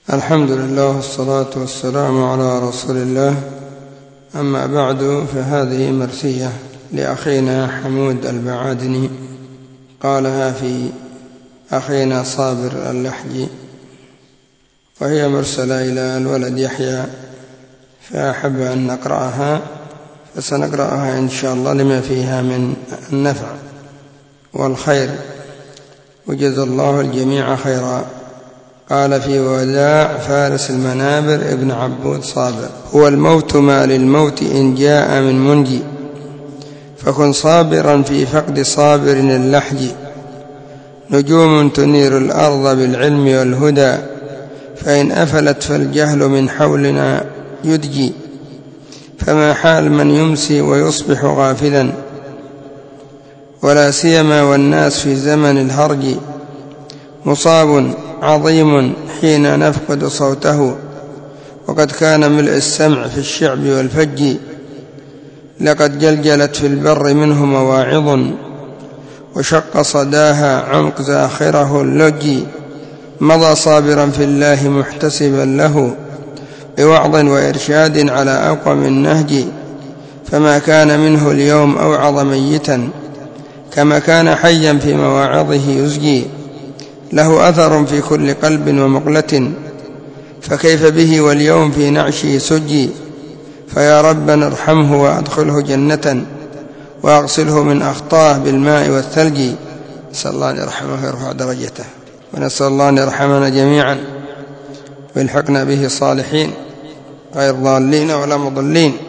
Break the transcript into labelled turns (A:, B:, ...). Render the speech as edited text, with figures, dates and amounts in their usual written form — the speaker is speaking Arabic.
A: الحمد لله والصلاة والسلام على رسول الله. أما بعد، فهذه مرثية لأخينا حمود البعادني، قالها في أخينا صابر اللحجي، وهي مرسلة إلى الولد يحيى، فأحب أن نقرأها، فسنقرأها إن شاء الله لما فيها من النفع والخير، وجزا الله الجميع خيرا. قال في وداع فارس المنابر ابن عبود صابر: هو الموت ما للموت إن جاء من منجي، فكن صابرا في فقد صابر اللحج. نجوم تنير الأرض بالعلم والهدى، فإن أفلت فالجهل من حولنا يدجي. فما حال من يمسي ويصبح غافلا، ولا سيما والناس في زمن الهرج. مصاب عظيم حين نفقد صوته، وقد كان ملء السمع في الشعب والفج. لقد جلجلت في البر منه مواعظ، وشق صداها عمق زاخره اللج. مضى صابرا في الله محتسبا له، بوعظ وإرشاد على أقوم النهج. فما كان منه اليوم أوعظ ميتا، كما كان حيا في مواعظه يزجي. له أثر في كل قلب ومقلة، فكيف به واليوم في نعشه سجي. فيا ربنا ارحمه وأدخله جنة، وأغسله من أخطاه بالماء والثلج. نسأل الله أن يرحمه ويرفع درجته، ونسأل الله أن يرحمنا جميعا ويلحقنا به صالحين غير ضالين ولا مضلين.